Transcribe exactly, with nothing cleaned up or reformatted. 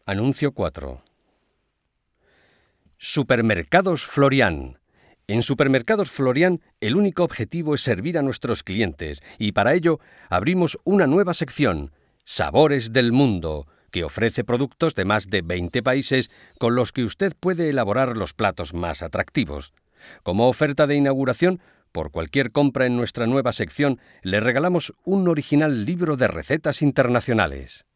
Anuncio cuatro. Supermercados Florian. En Supermercados Florian el único objetivo es servir a nuestros clientes y para ello abrimos una nueva sección, Sabores del Mundo, que ofrece productos de más de veinte países con los que usted puede elaborar los platos más atractivos. Como oferta de inauguración, por cualquier compra en nuestra nueva sección, le regalamos un original libro de recetas internacionales.